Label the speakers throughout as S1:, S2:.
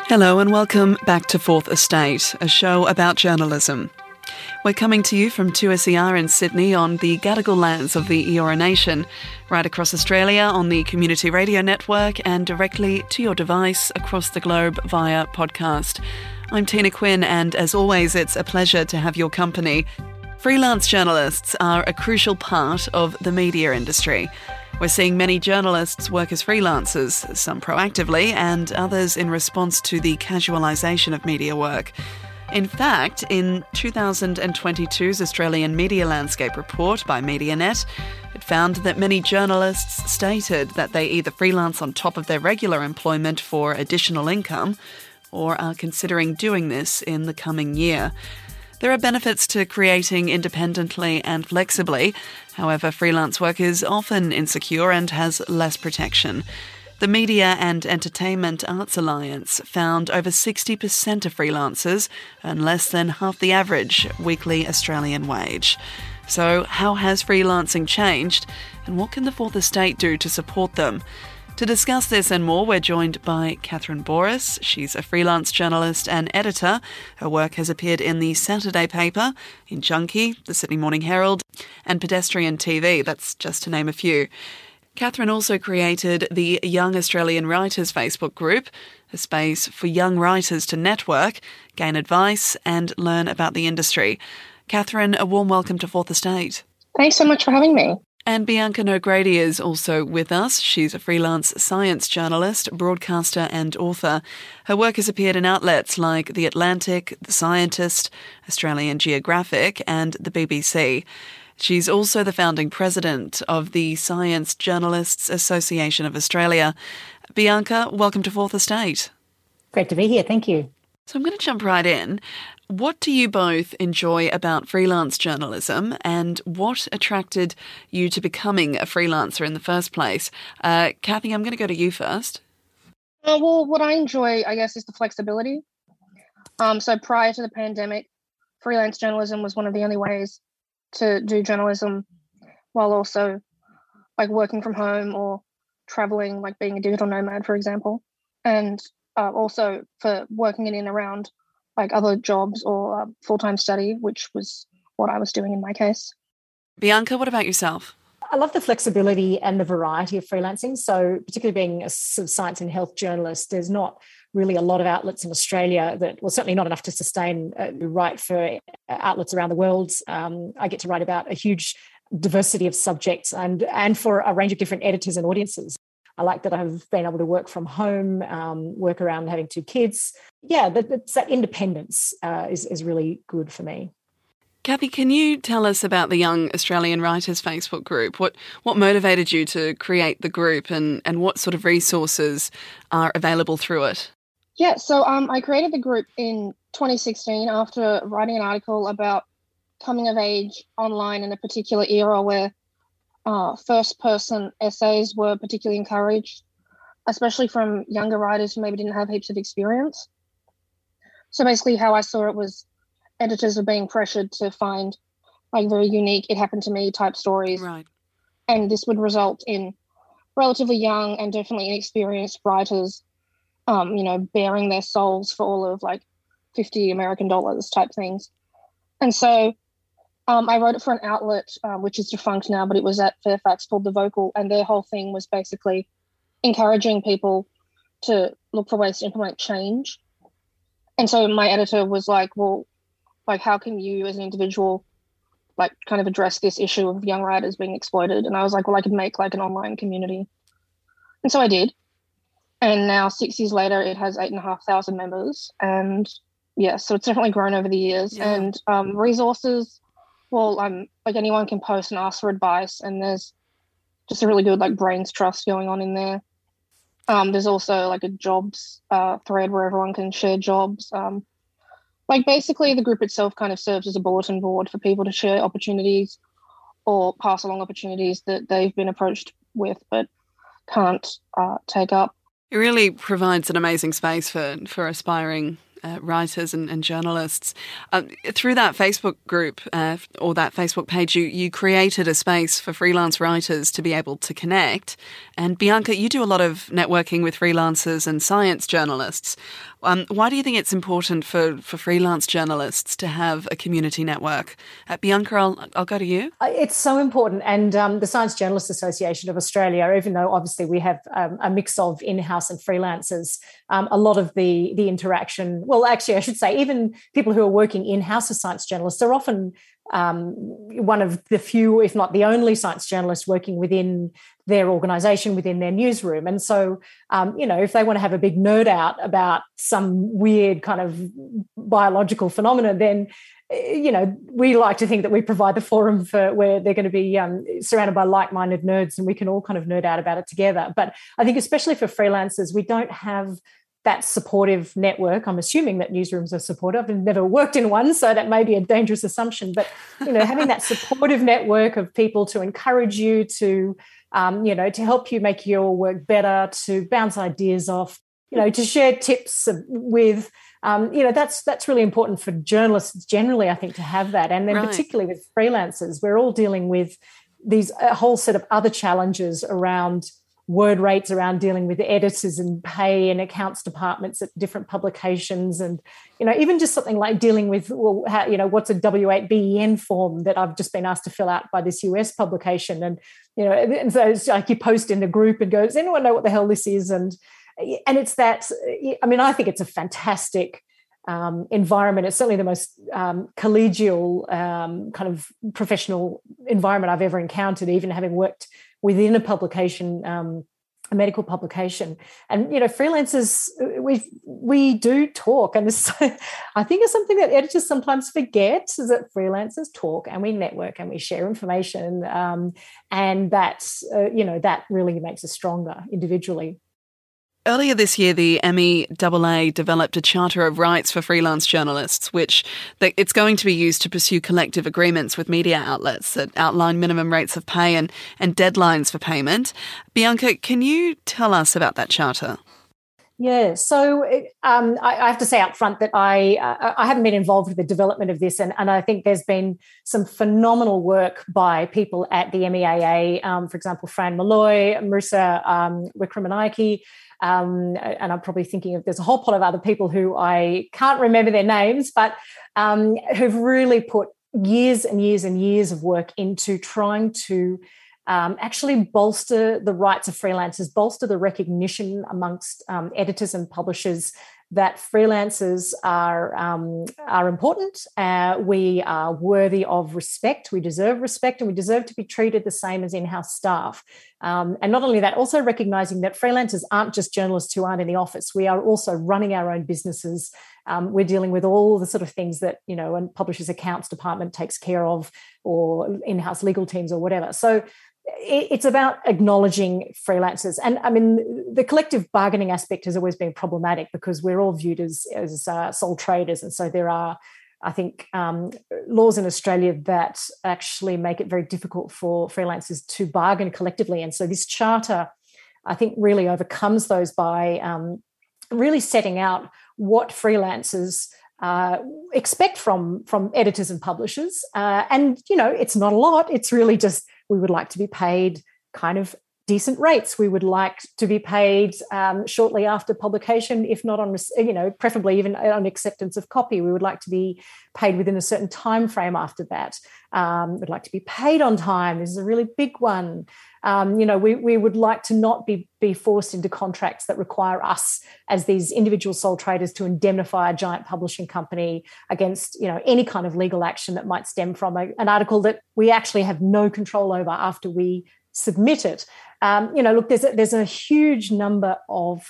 S1: Hello and welcome back to Fourth Estate, a show about journalism. We're coming to you from 2SER in Sydney on the Gadigal lands of the Eora Nation, right across Australia on the Community Radio Network and directly to your device across the globe via podcast. I'm Tina Quinn and as always it's a pleasure to have your company. Freelance journalists are a crucial part of the media industry. We're seeing many journalists work as freelancers, some proactively and others in response to the casualisation of media work. In fact, in 2022's Australian Media Landscape Report by MediaNet, it found that many journalists stated that they either freelance on top of their regular employment for additional income or are considering doing this in the coming year. There are benefits to creating independently and flexibly. However, freelance work is often insecure and has less protection. The Media and Entertainment Arts Alliance found over 60% of freelancers earn less than half the average weekly Australian wage. So how has freelancing changed and what can the Fourth Estate do to support them? To discuss this and more, we're joined by Catherine Boris. She's a freelance journalist and editor. Her work has appeared in the Saturday paper, in Junkee, the Sydney Morning Herald, and Pedestrian TV, that's just to name a few. Catherine also created the Young Australian Writers Facebook group, a space for young writers to network, gain advice and learn about the industry. Catherine, a warm welcome to Fourth Estate.
S2: Thanks so much for having me.
S1: And Bianca Nogrady is also with us. She's a freelance science journalist, broadcaster and author. Her work has appeared in outlets like The Atlantic, The Scientist, Australian Geographic and the BBC. She's also the founding president of the Science Journalists Association of Australia. Bianca, welcome to Fourth Estate.
S3: Great to be here, thank you.
S1: So I'm going to jump right in. What do you both enjoy about freelance journalism and what attracted you to becoming a freelancer in the first place? Kathy, I'm going to go to you first.
S2: Well, what I enjoy, I guess, is the flexibility. So prior to the pandemic, freelance journalism was one of the only ways to do journalism while also like working from home or traveling, like being a digital nomad, for example. And also for working in and around like other jobs or full-time study, which was what I was doing in my case.
S1: Bianca, what about yourself?
S3: I love the flexibility and the variety of freelancing. So particularly being a science and health journalist, there's not really a lot of outlets in Australia that, well, certainly not enough to sustain write for outlets around the world. I get to write about a huge diversity of subjects and for a range of different editors and audiences. I like that I've been able to work from home, work around having two kids. Yeah, that independence is really good for me.
S1: Kathy, can you tell us about the Young Australian Writers Facebook group? What motivated you to create the group and what sort of resources are available through it?
S2: Yeah, so I created the group in 2016 after writing an article about coming of age online in a particular era where first-person essays were particularly encouraged, especially from younger writers who maybe didn't have heaps of experience. So basically how I saw it was editors were being pressured to find like very unique, it happened to me type stories.
S1: Right.
S2: And this would result in relatively young and definitely inexperienced writers, bearing their souls for all of like $50 American type things. And so I wrote it for an outlet, which is defunct now, but it was at Fairfax called The Vocal, and their whole thing was basically encouraging people to look for ways to implement change. And so my editor was like, well, like, how can you as an individual, like, kind of address this issue of young writers being exploited? And I was like, well, I could make, like, an online community. And so I did. And now 6 years later, it has 8,500 members. And, yeah, so it's definitely grown over the years. Yeah. And resources... Well, like anyone can post and ask for advice, and there's just a really good like brains trust going on in there. There's also like a jobs thread where everyone can share jobs. Like basically the group itself kind of serves as a bulletin board for people to share opportunities or pass along opportunities that they've been approached with but can't take up.
S1: It really provides an amazing space for aspiring writers and journalists. Through that Facebook group or that Facebook page, you created a space for freelance writers to be able to connect. And Bianca, you do a lot of networking with freelancers and science journalists. Why do you think it's important for freelance journalists to have a community network? Bianca, I'll go to you.
S3: It's so important. And the Science Journalists Association of Australia, even though obviously we have a mix of in-house and freelancers, a lot of the interaction, well, actually, I should say, even people who are working in-house as science journalists are often one of the few, if not the only science journalists working within their organisation, within their newsroom. And so, if they want to have a big nerd out about some weird kind of biological phenomena, then, we like to think that we provide the forum for where they're going to be surrounded by like-minded nerds and we can all kind of nerd out about it together. But I think especially for freelancers, we don't have that supportive network. I'm assuming that newsrooms are supportive. I've never worked in one, so that may be a dangerous assumption. But, having that supportive network of people to encourage you, to help you make your work better, to bounce ideas off, to share tips with, that's really important for journalists generally, I think, to have that. And then particularly with freelancers, we're all dealing with a whole set of other challenges around word rates, around dealing with editors and pay and accounts departments at different publications, and even just something like dealing with what's a W8BEN form that I've just been asked to fill out by this US publication, and and so it's like you post in the group and go, does anyone know what the hell this is? And it's that. I mean, I think it's a fantastic environment. It's certainly the most collegial kind of professional environment I've ever encountered, even having worked within a publication, a medical publication. And, freelancers, we do talk. And this, I think, is something that editors sometimes forget, is that freelancers talk and we network and we share information. And that's, that really makes us stronger individually.
S1: Earlier this year, the MEAA developed a Charter of Rights for freelance journalists, which it's going to be used to pursue collective agreements with media outlets that outline minimum rates of pay and deadlines for payment. Bianca, can you tell us about that charter?
S3: Yeah, so I have to say up front that I haven't been involved with the development of this, and I think there's been some phenomenal work by people at the MEAA, for example, Fran Malloy, Marissa Wickramanayake, and I'm probably thinking of, there's a whole pot of other people who I can't remember their names, but who've really put years and years and years of work into trying to actually bolster the rights of freelancers, bolster the recognition amongst editors and publishers that freelancers are important. We are worthy of respect. We deserve respect, and we deserve to be treated the same as in-house staff. And not only that, also recognising that freelancers aren't just journalists who aren't in the office. We are also running our own businesses. We're dealing with all the sort of things that, a publisher's accounts department takes care of, or in-house legal teams or whatever. So it's about acknowledging freelancers. And I mean, the collective bargaining aspect has always been problematic because we're all viewed as sole traders. And so there are, I think, laws in Australia that actually make it very difficult for freelancers to bargain collectively. And so this charter, I think, really overcomes those by really setting out what freelancers expect from editors and publishers. And, it's not a lot. It's really just, we would like to be paid kind of decent rates. We would like to be paid shortly after publication, if not on, preferably even on acceptance of copy. We would like to be paid within a certain time frame after that. We'd like to be paid on time. This is a really big one. We would like to not be forced into contracts that require us as these individual sole traders to indemnify a giant publishing company against, any kind of legal action that might stem from an article that we actually have no control over after we submit it. Look, there's a huge number of,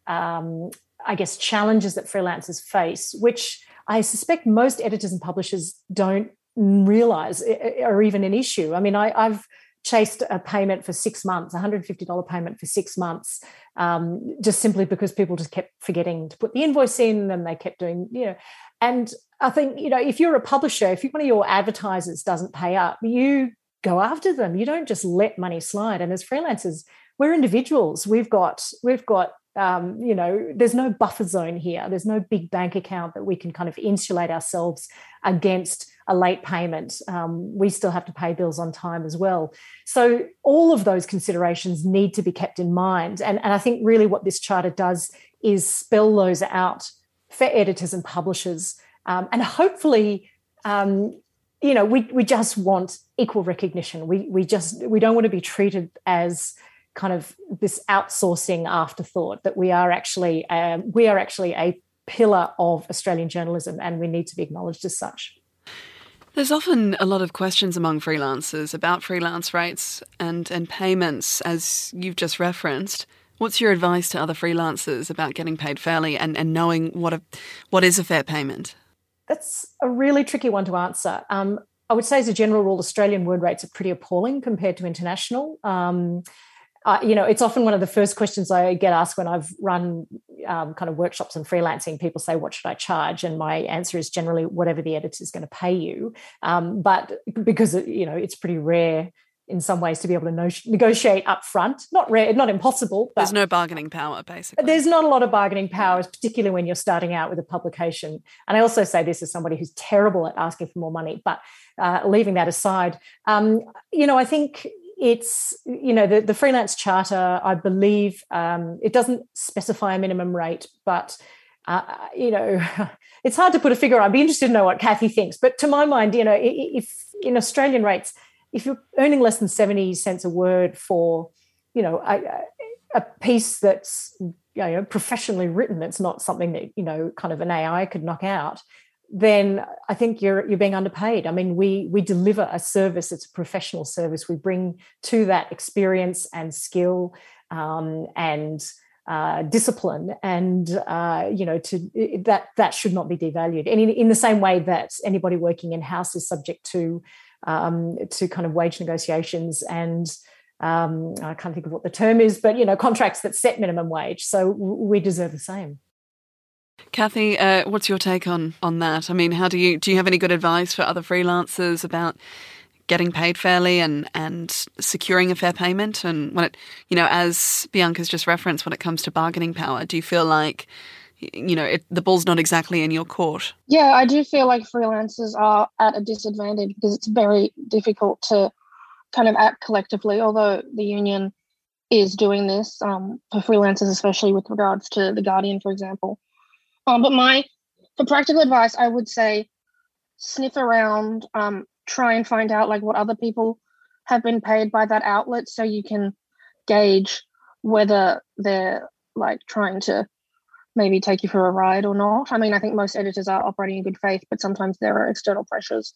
S3: challenges that freelancers face, which I suspect most editors and publishers don't realise are even an issue. I mean, I've chased a payment for 6 months, $150 payment for 6 months, just simply because people just kept forgetting to put the invoice in, and they kept doing, And I think, if you're a publisher, if one of your advertisers doesn't pay up, you go after them. You don't just let money slide. And as freelancers, we're individuals. We've got there's no buffer zone here. There's no big bank account that we can kind of insulate ourselves against a late payment. We still have to pay bills on time as well. So all of those considerations need to be kept in mind. And I think really what this charter does is spell those out for editors and publishers. And hopefully, we just want equal recognition. We don't want to be treated as kind of this outsourcing afterthought, that we are actually a pillar of Australian journalism, and we need to be acknowledged as such.
S1: There's often a lot of questions among freelancers about freelance rates and payments, as you've just referenced. What's your advice to other freelancers about getting paid fairly and knowing what is a fair payment?
S3: That's a really tricky one to answer. I would say as a general rule, Australian word rates are pretty appalling compared to international. It's often one of the first questions I get asked when I've run kind of workshops and freelancing. People say, what should I charge? And my answer is generally whatever the editor is going to pay you. But because, it's pretty rare in some ways to be able to negotiate up front. Not rare, not impossible. But
S1: there's no bargaining power, basically.
S3: There's not a lot of bargaining power, particularly when you're starting out with a publication. And I also say this as somebody who's terrible at asking for more money. But leaving that aside, I think it's, the freelance charter, I believe, it doesn't specify a minimum rate, but, it's hard to put a figure on. I'd be interested to know what Kathy thinks. But to my mind, if in Australian rates, if you're earning less than 70 cents a word for, a piece that's, professionally written, that's not something that, kind of an AI could knock out, then I think you're being underpaid. I mean, we deliver a service. It's a professional service. We bring to that experience and skill and discipline, and that should not be devalued. And in the same way that anybody working in house is subject to kind of wage negotiations and I can't think of what the term is, but contracts that set minimum wage. So we deserve the same.
S1: Kathy, what's your take on that? I mean, do you have any good advice for other freelancers about getting paid fairly and securing a fair payment? And when as Bianca's just referenced, when it comes to bargaining power, do you feel like the ball's not exactly in your court?
S2: Yeah, I do feel like freelancers are at a disadvantage because it's very difficult to kind of act collectively, although the union is doing this for freelancers, especially with regards to The Guardian, for example. But for practical advice, I would say sniff around, try and find out like what other people have been paid by that outlet, so you can gauge whether they're like trying to maybe take you for a ride or not. I mean, I think most editors are operating in good faith, but sometimes there are external pressures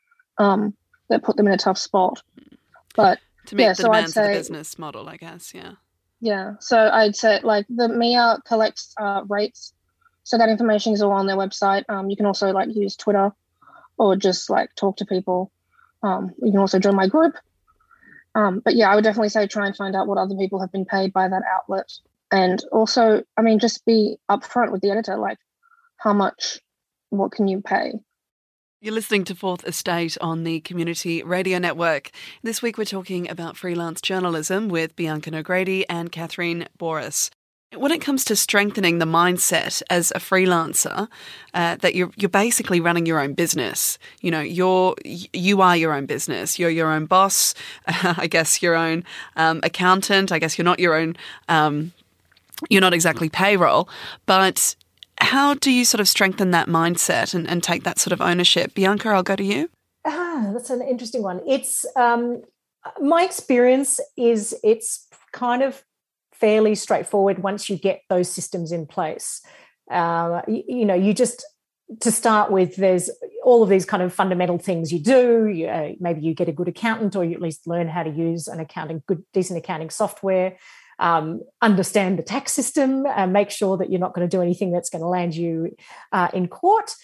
S2: that put them in a tough spot. But
S1: to meet the demands of the business model, I guess, yeah.
S2: Yeah, so I'd say like the MIA collects rates. So that information is all on their website. You can also like use Twitter or just like talk to people. You can also join my group. But yeah, I would definitely say try and find out what other people have been paid by that outlet. And also, I mean, just be upfront with the editor, like how much, what can you pay?
S1: You're listening to Fourth Estate on the Community Radio Network. This week we're talking about freelance journalism with Bianca Nogrady and Catherine Boris. When it comes to strengthening the mindset as a freelancer, that you're basically running your own business. You are your own business. You're your own boss. I guess your own accountant. I guess you're not your own. You're not exactly payroll, but how do you sort of strengthen that mindset and take that sort of ownership? Bianca, I'll go to you.
S3: That's an interesting one. It's my experience is it's kind of fairly straightforward once you get those systems in place. You just, to start with, there's all of these kind of fundamental things you do. Maybe you get a good accountant, or you at least learn how to use decent accounting software. Understand the tax system and make sure that you're not going to do anything that's going to land you in court.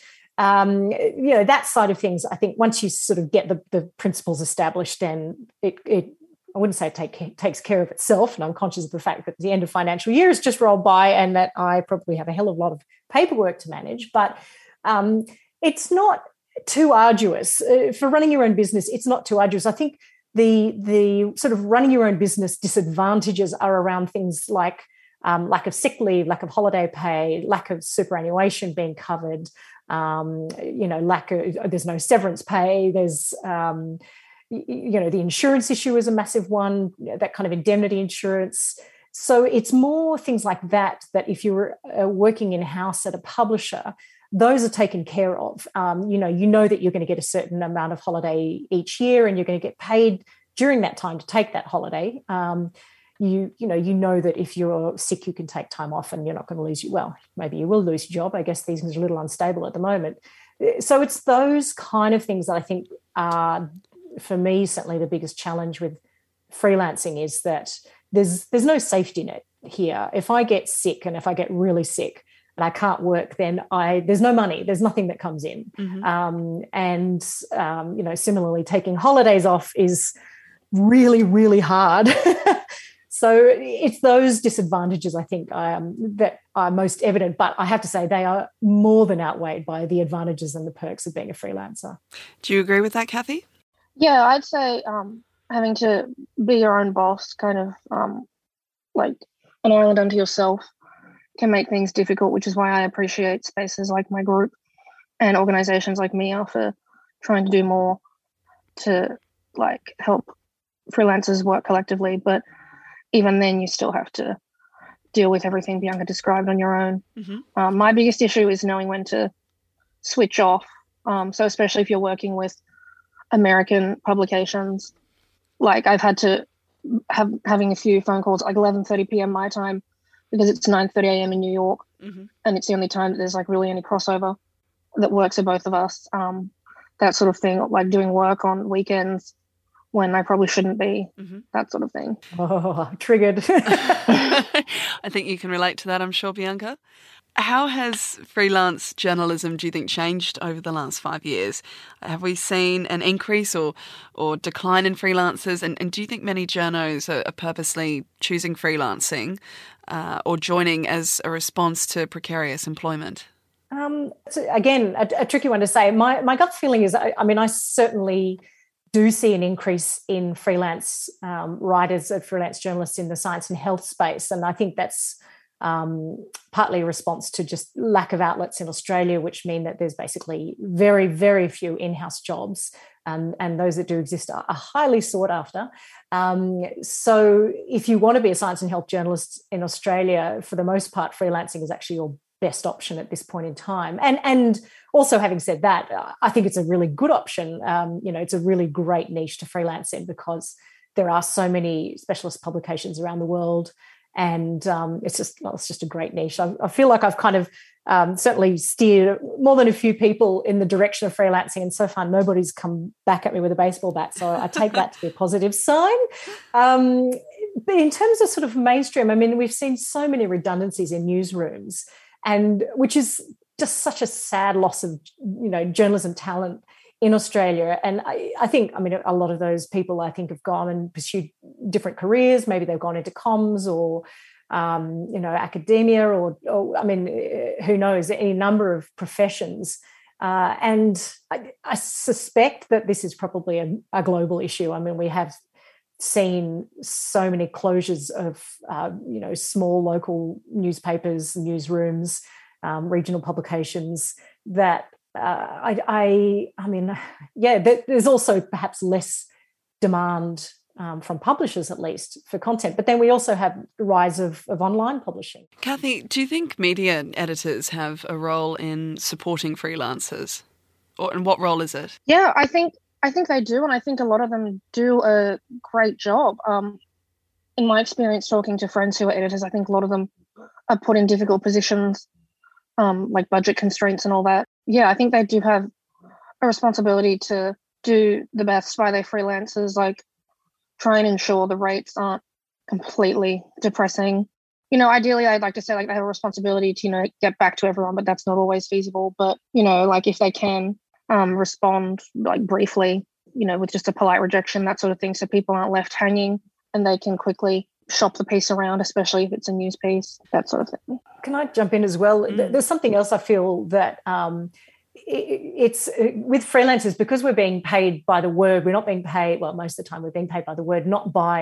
S3: That side of things, I think once you sort of get the principles established, then it I wouldn't say it takes care of itself, and I'm conscious of the fact that the end of financial year has just rolled by and that I probably have a hell of a lot of paperwork to manage, but it's not too arduous. For running your own business, it's not too arduous. I think the sort of running your own business disadvantages are around things like lack of sick leave, lack of holiday pay, lack of superannuation being covered, there's no severance pay, there's the insurance issue is a massive one, that kind of indemnity insurance. So it's more things like that if you're working in-house at a publisher, those are taken care of. You know that you're going to get a certain amount of holiday each year and you're going to get paid during that time to take that holiday. You know that if you're sick, you can take time off and you're not going to lose maybe you will lose your job. I guess these things are a little unstable at the moment. So it's those kind of things that I think are, for me, certainly the biggest challenge with freelancing is that there's no safety net here. If I get sick and if I get really sick and I can't work, then there's no money. There's nothing that comes in. Similarly, taking holidays off is really, really hard. So it's those disadvantages, I think, that are most evident. But I have to say they are more than outweighed by the advantages and the perks of being a freelancer.
S1: Do you agree with that, Kathy?
S2: Yeah, I'd say having to be your own boss, kind of like an island unto yourself, can make things difficult, which is why I appreciate spaces like my group and organisations like MIA for trying to do more to like help freelancers work collectively. But even then, you still have to deal with everything Bianca described on your own. My biggest issue is knowing when to switch off. So especially if you're working with American publications, like I've had to having a few phone calls like 11:30 p.m. my time because it's 9:30 a.m. in New York, and it's the only time that there's like really any crossover that works for both of us. That sort of thing, like doing work on weekends when I probably shouldn't be, that sort of thing.
S3: Oh, I'm triggered.
S1: I think you can relate to that, I'm sure, Bianca. How has freelance journalism, do you think, changed over the last 5 years? Have we seen an increase or decline in freelancers? And do you think many journos are purposely choosing freelancing or joining as a response to precarious employment?
S3: Again, a tricky one to say. My gut feeling is, I certainly do see an increase in freelance writers, freelance journalists in the science and health space. And I think that's partly a response to just lack of outlets in Australia, which mean that there's basically very, very few in-house jobs. And those that do exist are highly sought after. So if you want to be a science and health journalist in Australia, for the most part, freelancing is actually your best option at this point in time. And also, having said that, I think it's a really good option. It's a really great niche to freelance in because there are so many specialist publications around the world, and it's just a great niche. I feel like I've kind of certainly steered more than a few people in the direction of freelancing, and so far nobody's come back at me with a baseball bat. So I take that to be a positive sign. But in terms of sort of mainstream, we've seen so many redundancies in newsrooms, and which is just such a sad loss of journalism talent in Australia. And I think a lot of those people I think have gone and pursued different careers. Maybe they've gone into comms or academia or who knows, any number of professions. And I suspect that this is probably a global issue. We have seen so many closures of small local newspapers, newsrooms, regional publications that there's also perhaps less demand from publishers, at least, for content. But then we also have the rise of online publishing.
S1: Kathy, do you think media editors have a role in supporting freelancers? And what role is it?
S2: Yeah, I think they do, and I think a lot of them do a great job. In my experience talking to friends who are editors, I think a lot of them are put in difficult positions, like budget constraints and all that. Yeah, I think they do have a responsibility to do the best by their freelancers, like try and ensure the rates aren't completely depressing. Ideally, I'd like to say they have a responsibility to, get back to everyone, but that's not always feasible. But, if they can respond briefly, with just a polite rejection, that sort of thing, so people aren't left hanging and they can quickly shop the piece around, especially if it's a news piece, that sort of thing.
S3: Can I jump in as well? There's something else I feel that it's with freelancers, because we're being paid by the word, we're not being paid, most of the time we're being paid by the word, not by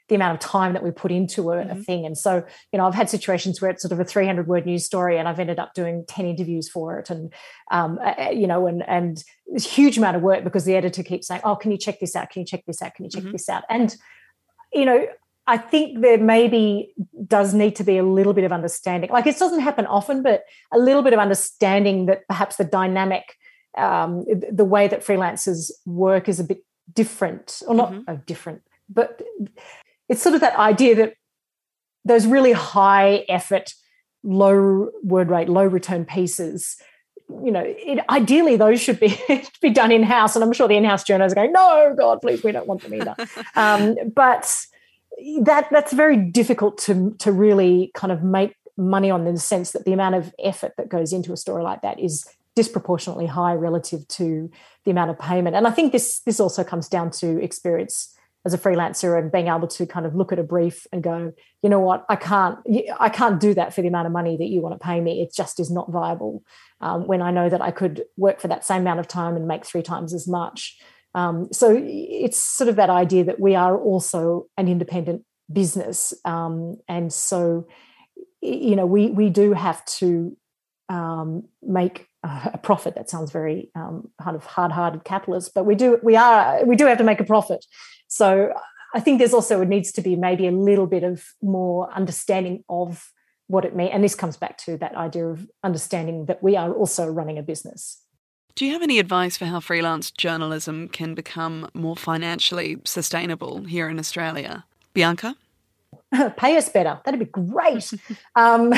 S3: the amount of time that we put into a thing. And so, I've had situations where it's sort of a 300-word news story and I've ended up doing 10 interviews for it. And, and it's a huge amount of work because the editor keeps saying, oh, can you check this out? Can you check this out? Can you check this out? And, I think there maybe does need to be a little bit of understanding. Like, it doesn't happen often, but a little bit of understanding that perhaps the dynamic, the way that freelancers work is a bit different, or not different, but it's sort of that idea that those really high effort, low word rate, low return pieces, ideally those should be done in-house. And I'm sure the in-house journalists are going, no, God, please, we don't want them either. But that's very difficult to really kind of make money on, in the sense that the amount of effort that goes into a story like that is disproportionately high relative to the amount of payment. And I think this also comes down to experience as a freelancer and being able to kind of look at a brief and go, you know what, I can't do that for the amount of money that you want to pay me. It just is not viable, when I know that I could work for that same amount of time and make 3 times as much. So it's sort of that idea that we are also an independent business. And so, we do have to make a profit. That sounds very kind of hard-hearted capitalist, but we do have to make a profit. So I think it needs to be maybe a little bit of more understanding of what it means. And this comes back to that idea of understanding that we are also running a business.
S1: Do you have any advice for how freelance journalism can become more financially sustainable here in Australia? Bianca?
S3: Pay us better. That'd be great. Look,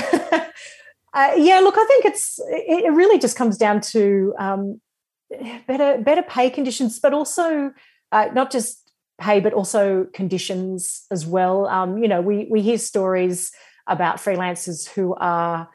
S3: I think it really just comes down to better pay conditions, but also not just pay, but also conditions as well. We hear stories about freelancers who are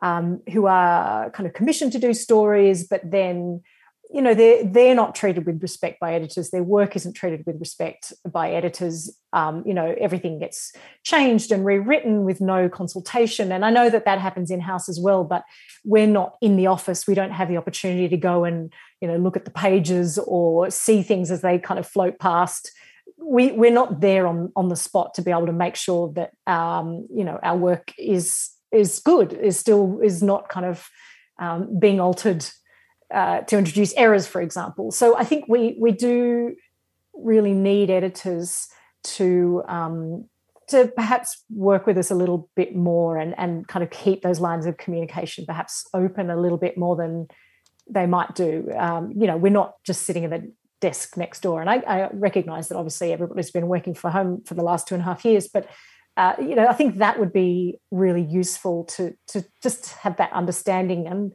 S3: kind of commissioned to do stories, but then, they're not treated with respect by editors. Their work isn't treated with respect by editors. Everything gets changed and rewritten with no consultation. And I know that happens in-house as well, but we're not in the office. We don't have the opportunity to go and, look at the pages or see things as they kind of float past. We're not there on the spot to be able to make sure that, our work is good, is not kind of being altered to introduce errors, for example. So I think we do really need editors to perhaps work with us a little bit more and kind of keep those lines of communication perhaps open a little bit more than they might do. We're not just sitting at the desk next door. And I recognise that obviously everybody's been working from home for the last 2.5 years, but I think that would be really useful to just have that understanding. And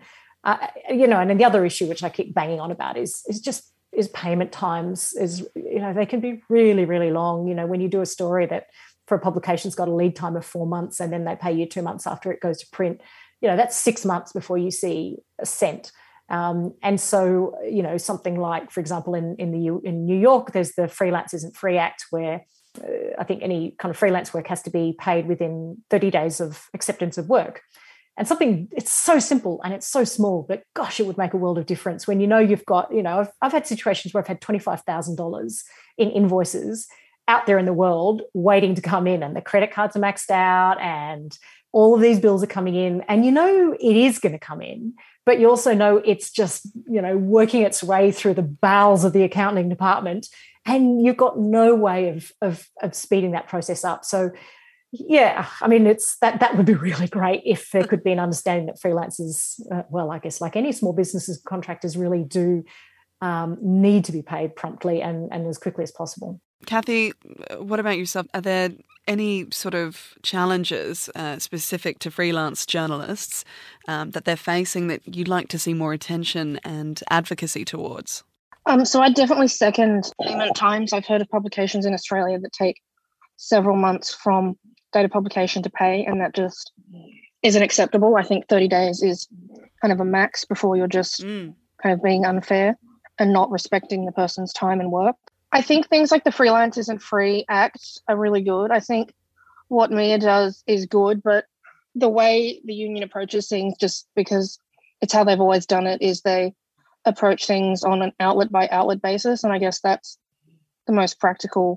S3: and then the other issue which I keep banging on about is payment times. They can be really, really long. When you do a story that for a publication's got a lead time of 4 months and then they pay you 2 months after it goes to print, that's 6 months before you see a cent. And so, something like, for example, in New York, there's the Freelance Isn't Free Act, where I think any kind of freelance work has to be paid within 30 days of acceptance of work. And it's so simple and it's so small, but gosh, it would make a world of difference when you've got, I've had situations where I've had $25,000 in invoices out there in the world waiting to come in, and the credit cards are maxed out and all of these bills are coming in, and it is going to come in, but you also know it's just, working its way through the bowels of the accounting department, and you've got no way of speeding that process up. So yeah, I mean, that would be really great if there could be an understanding that freelancers, I guess like any small businesses, contractors really do need to be paid promptly and as quickly as possible.
S1: Kathy, what about yourself? Are there any sort of challenges specific to freelance journalists that they're facing that you'd like to see more attention and advocacy towards?
S2: So I definitely second payment times. I've heard of publications in Australia that take several months from date of publication to pay, and that just isn't acceptable. I think 30 days is kind of a max before you're just kind of being unfair and not respecting the person's time and work. I think things like the Freelance Isn't Free Act are really good. I think what MIA does is good, but the way the union approaches things, just because it's how they've always done it, is they approach things on an outlet by outlet basis. And I guess that's the most practical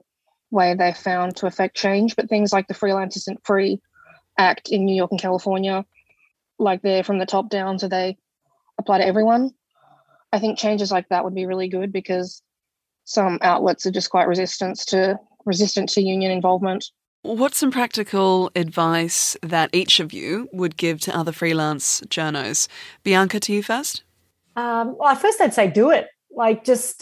S2: way they found to affect change. But things like the Freelance Isn't Free Act in New York and California, like they're from the top down, so they apply to everyone. I think changes like that would be really good because some outlets are just quite resistant to union involvement.
S1: What's some practical advice that each of you would give to other freelance journos? Bianca, to you first.
S3: Well, first I'd say do it. Like, just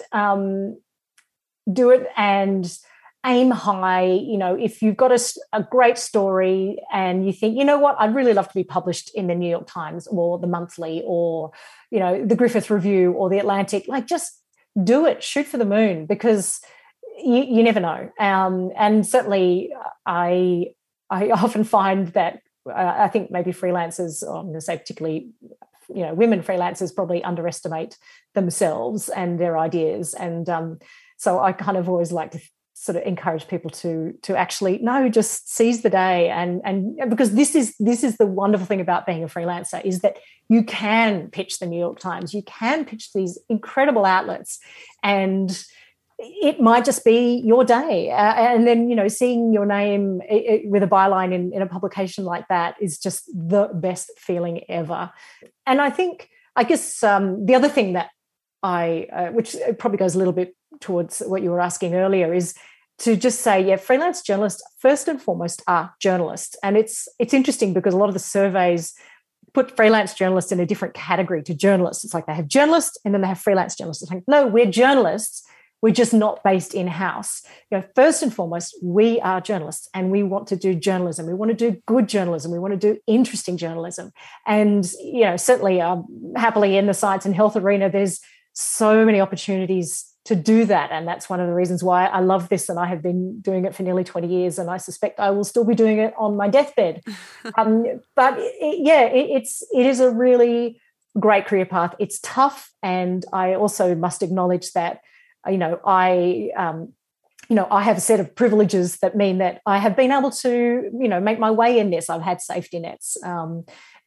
S3: do it and aim high. You know, if you've got a great story and you think, you know what, I'd really love to be published in the New York Times or the Monthly or, you know, the Griffith Review or the Atlantic, like, just do it. Shoot for the moon, because you never know. And certainly I often find that I think maybe freelancers, I'm going to say particularly, you know, women freelancers probably underestimate themselves and their ideas. And so I kind of always like to sort of encourage people to actually, no, just seize the day. And because this is the wonderful thing about being a freelancer, is that you can pitch the New York Times, you can pitch these incredible outlets, and it might just be your day. And then, you know, seeing your name with a byline in a publication like that is just the best feeling ever. And I guess the other thing that which probably goes a little bit towards what you were asking earlier, is to just say, yeah, freelance journalists first and foremost are journalists. And it's interesting because a lot of the surveys put freelance journalists in a different category to journalists. It's like they have journalists and then they have freelance journalists. It's like, no, we're journalists. We're just not based in-house. You know, first and foremost, we are journalists and we want to do journalism. We want to do good journalism. We want to do interesting journalism. And, you know, certainly happily in the science and health arena, there's so many opportunities to do that. And that's one of the reasons why I love this, and I have been doing it for nearly 20 years, and I suspect I will still be doing it on my deathbed. But it is a really great career path. It's tough, and I also must acknowledge that, you know, I have a set of privileges that mean that I have been able to, you know, make my way in this. I've had safety nets, and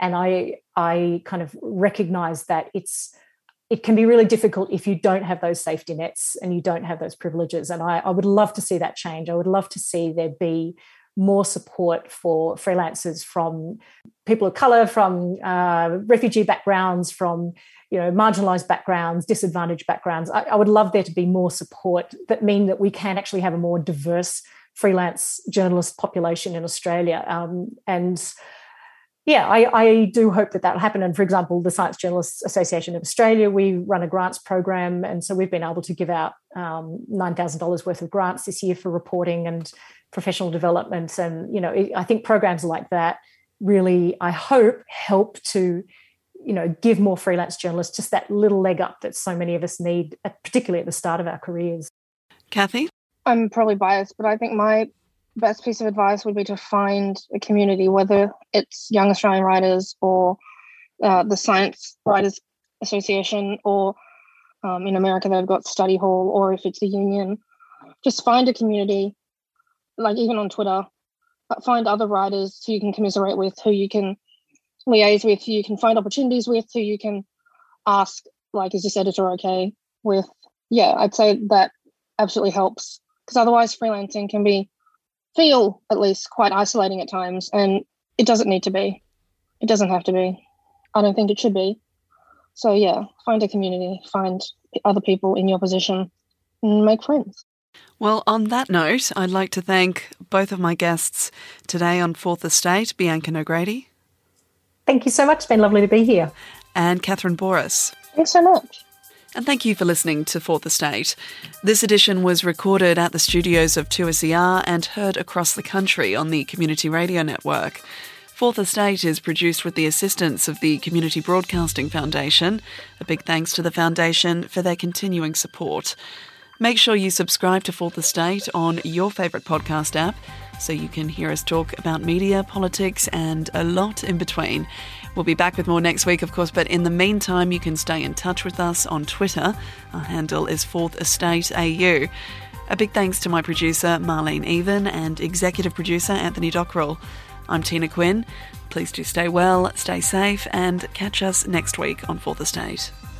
S3: I kind of recognise that it can be really difficult if you don't have those safety nets and you don't have those privileges. And I would love to see that change. I would love to see there be more support for freelancers from people of colour, from refugee backgrounds, from, you know, marginalised backgrounds, disadvantaged backgrounds. I would love there to be more support that mean that we can actually have a more diverse freelance journalist population in Australia. I do hope that will happen. And for example, the Science Journalists Association of Australia, we run a grants program. And so we've been able to give out $9,000 worth of grants this year for reporting and professional development. And, you know, I think programs like that really, I hope, help to, you know, give more freelance journalists just that little leg up that so many of us need, particularly at the start of our careers.
S1: Kathy?
S2: I'm probably biased, but I think my best piece of advice would be to find a community, whether it's Young Australian Writers or the Science Writers Association, or in America they've got Study Hall, or if it's a union. Just find a community, like even on Twitter, find other writers who you can commiserate with, who you can liaise with, who you can find opportunities with, who you can ask, like, is this editor okay with? Yeah, I'd say that absolutely helps, because otherwise freelancing can feel at least quite isolating at times, and it doesn't need to be. It doesn't have to be. I don't think it should be. So yeah, find a community, find other people in your position and make friends.
S1: Well, on that note, I'd like to thank both of my guests today on Fourth Estate, Bianca Nogrady.
S3: Thank you so much. It's been lovely to be here.
S1: And Catherine Boris.
S2: Thanks so much.
S1: And thank you for listening to Fourth Estate. This edition was recorded at the studios of 2SER and heard across the country on the Community Radio Network. Fourth Estate is produced with the assistance of the Community Broadcasting Foundation. A big thanks to the Foundation for their continuing support. Make sure you subscribe to Fourth Estate on your favourite podcast app so you can hear us talk about media, politics and a lot in between. We'll be back with more next week, of course, but in the meantime, you can stay in touch with us on Twitter. Our handle is Fourth Estate AU. A big thanks to my producer, Marlene Even, and executive producer, Anthony Dockrell. I'm Tina Quinn. Please do stay well, stay safe, and catch us next week on Fourth Estate.